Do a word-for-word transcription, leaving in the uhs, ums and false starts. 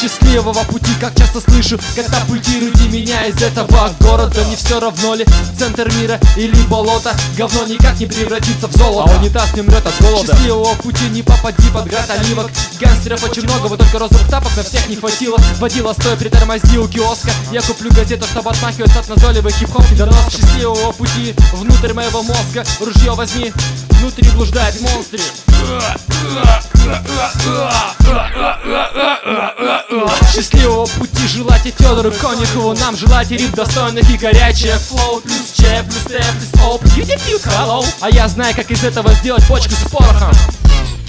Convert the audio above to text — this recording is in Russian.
счастливого пути. Как часто слышу, катапультируйте меня из этого города. Не все равно ли центр мира или болото? Говно никак не превратится в золото, а унитаз не мрет от голода. Счастливого пути, не попади под град оливок. Гангстеров очень много, вот только розовых тапок на всех не хватило. Водила, стой, притормози у киоска. Я куплю газету, чтобы отмахиваться от назойливых хип-хоп недоносков. Счастливого пути внутрь моего мозга. Ружье возьми, внутри блуждает монстр. Счастливого пути желайте Федору Конюхову. Нам желайте рип достойных и горячее флоу. Плюс Ч, плюс Т, плюс О. А я знаю, как из этого сделать почку с порохом.